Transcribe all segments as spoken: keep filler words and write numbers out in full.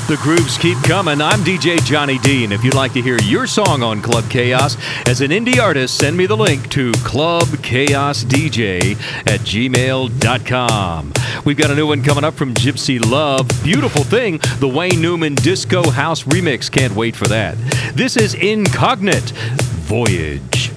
The grooves keep coming. I'm D J Johnny D, and if you'd like to hear your song on Club Chaos as an indie artist, send me the link to club chaos d j at gmail dot com. We've got a new one coming up from Gypsy Love. Beautiful Thing, the Wayne Newman Disco House remix. Can't wait for that. This is Incognite, Voyage.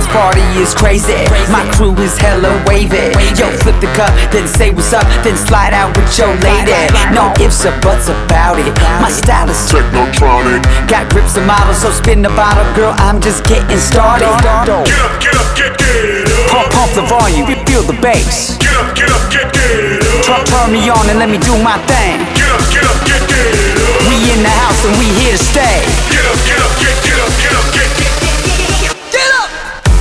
party is crazy. My crew is hella wavy. Yo, flip the cup, then say what's up, then slide out with your lady. No ifs or buts about it. My style is technotronic. Got grips and models, so spin the bottle, girl. I'm just getting started. Get up, get up, get get up. Pump, pump the volume, feel the bass. Get up, get up, get get up. Turn, turn me on and let me do my thing. Get up, get up, get get up. We in the house and we here to stay. Get up, get up, get get up, get up, get get get get get up.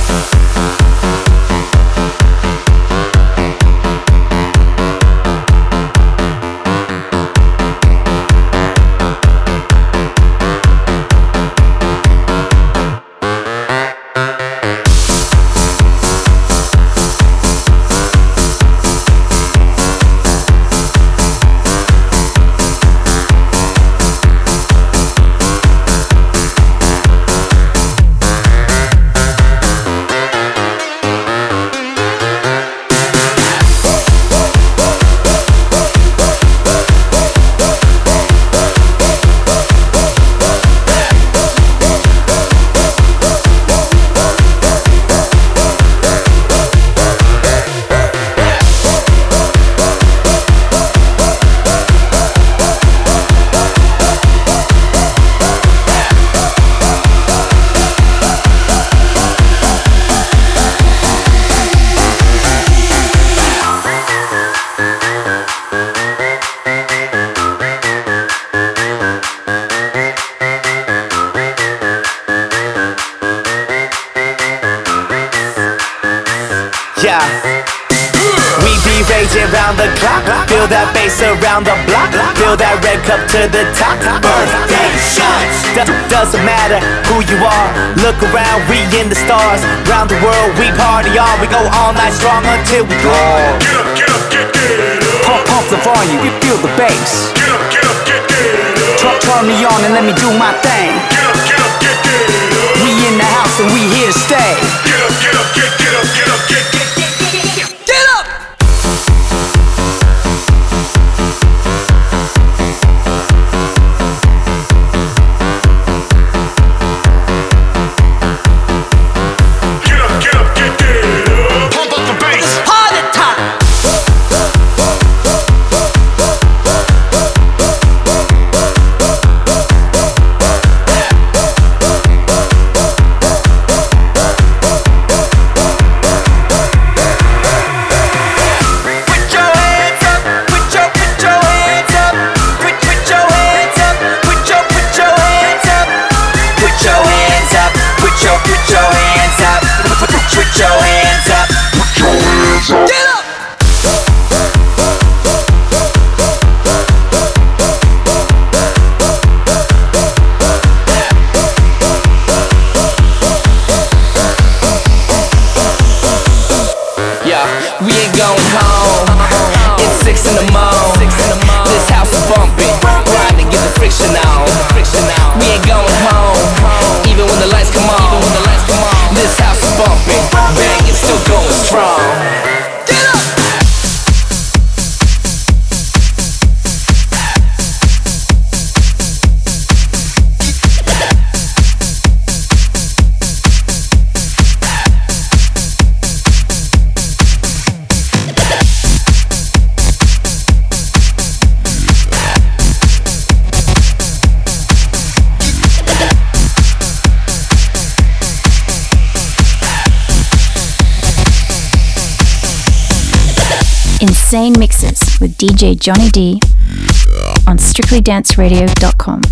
Round the clock, feel that bass around the block, feel that red cup to the top. Birthday shots, Do- doesn't matter who you are. Look around, we in the stars. Round the world, we party on. We go all night strong until we go. Get up, get up, get get up. Pump, pump the volume, feel the bass. Get up, get up, get get up. Turn, turn me on and let me do my thing. Get up, get up, get get up. We in the house and we here to stay. Get up, get up, get get up, get up, get get get get get get up. Insane Mixes with D J Johnny D on strictly dance radio dot com.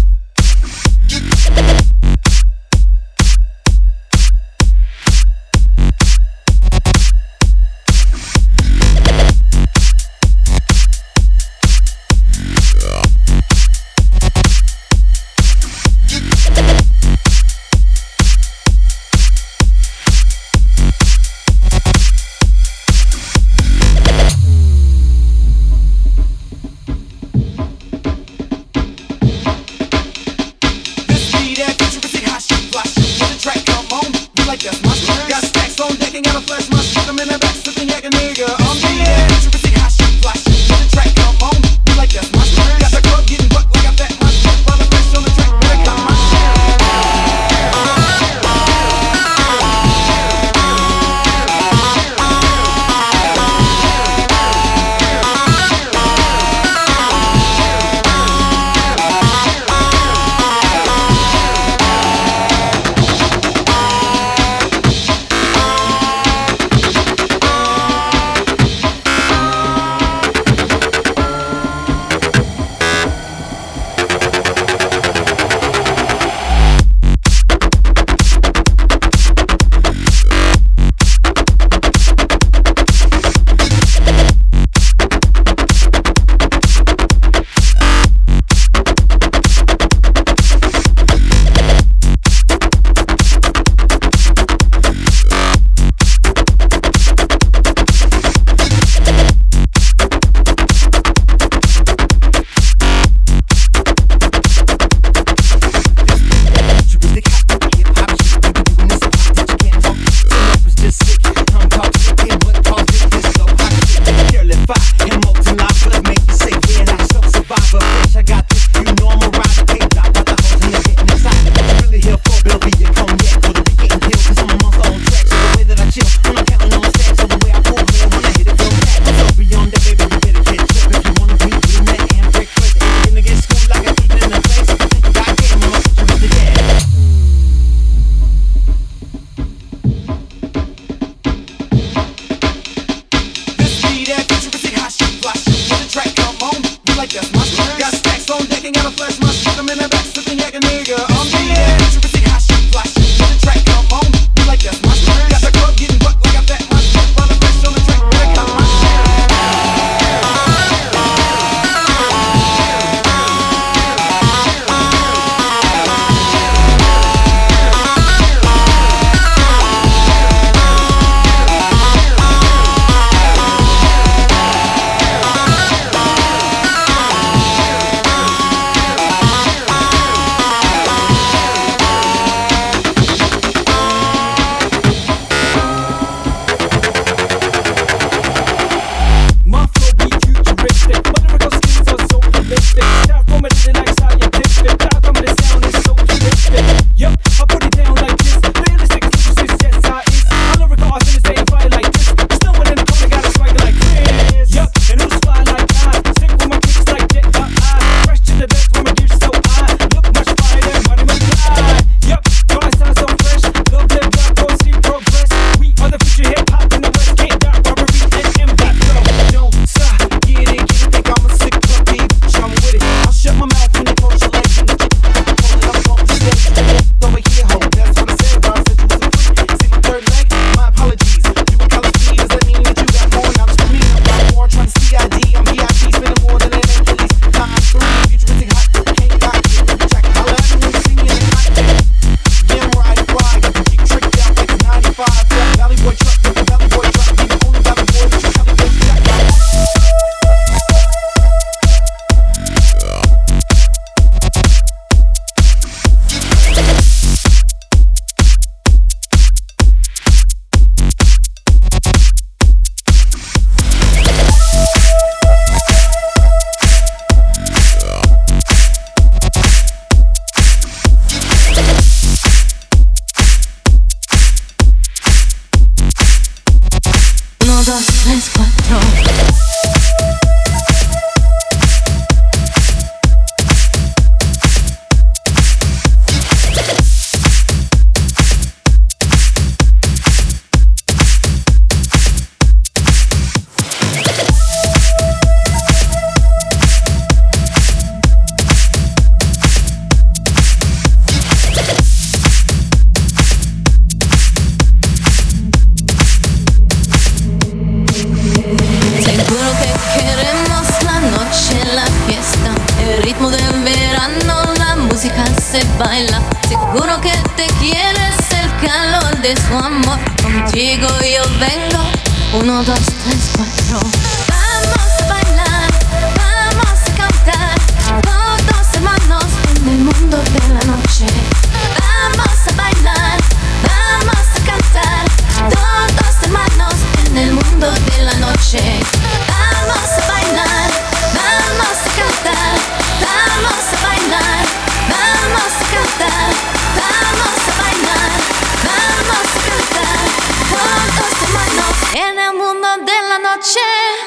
baila. Seguro que te quieres el calor de su amor. Contigo yo vengo. Uno, dos, tres, cuatro. Vamos a bailar, vamos a cantar. Todos hermanos en el mundo de la noche. Vamos a bailar, vamos a cantar. Todos hermanos en el mundo de la noche. Vamos a bailar, vamos a cantar. Vamos a bailar, vamos a cantar. Vamos a bailar, vamos a cantar. Todos hermanos en el mundo de la noche.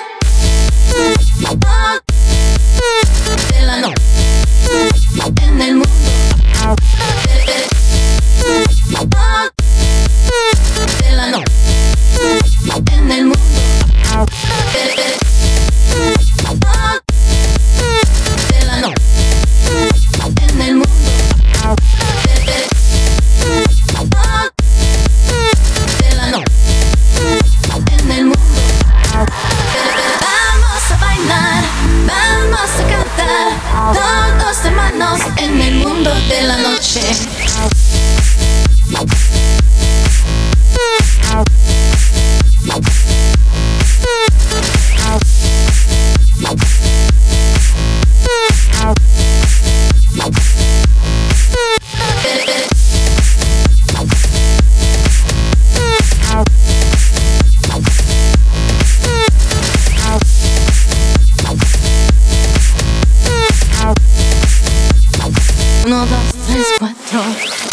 De la noche. En el mundo de la noche. En el mundo de la noche. En el mundo de la noche. En el mundo. Vamos a bailar, vamos a cantar. Todos hermanos en el mundo de la noche. Uno, dos, tres, cuatro.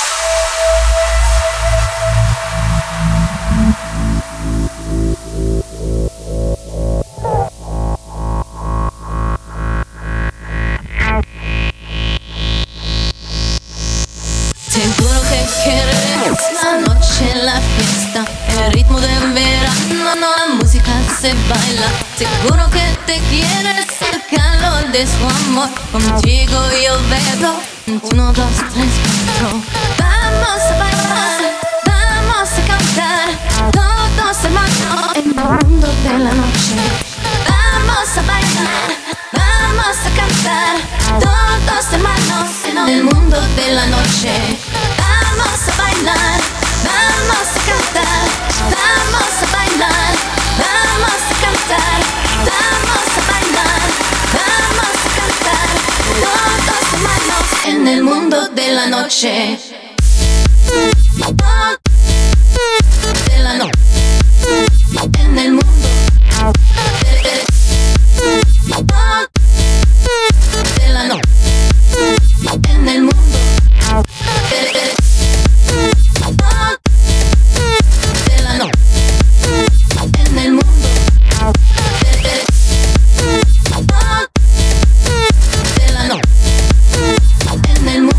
Seguro que quieres la noche, la fiesta, el ritmo de verano, no, la música se baila. Seguro que te quieres el calor de su amor. Contigo yo bebo. Uno, dos, tres, cuatro. Vamos a bailar, vamos a cantar. Todos hermanos en el mundo de la noche. Vamos a bailar, vamos a cantar. Todos hermanos en el mundo de la noche. Vamos a bailar, vamos a cantar. Vamos a bailar, vamos a cantar. Vamos a bailar, vamos a cantar. Todos hermanos en el mundo de la noche. De la noche. En el mundo de la noche. En el mundo de la noche. En el mundo de la noche. En el mundo.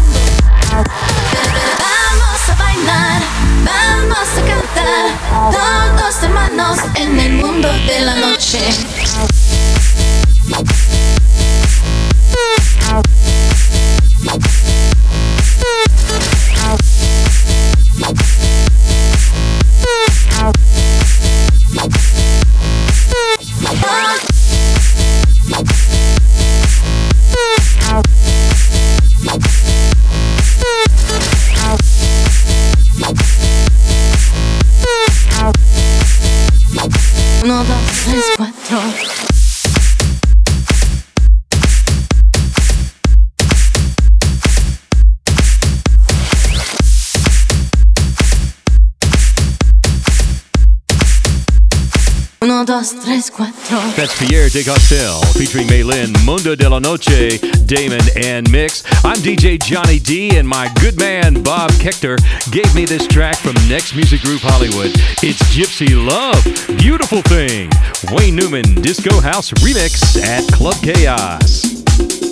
Vamos a bailar, vamos a cantar. Todos hermanos en el mundo de la noche. Uno, dos, tres, cuatro. Uno, dos, tres, cuatro. That's Pierre de Costel featuring Maylin, Mundo de la Noche, Damon, and Mix. I'm D J Johnny D, and my good man Bob Kechter gave me this track from Next Music Group Hollywood. It's Gypsy Love, Beautiful Thing, Wayne Newman Disco House Remix at Club Chaos.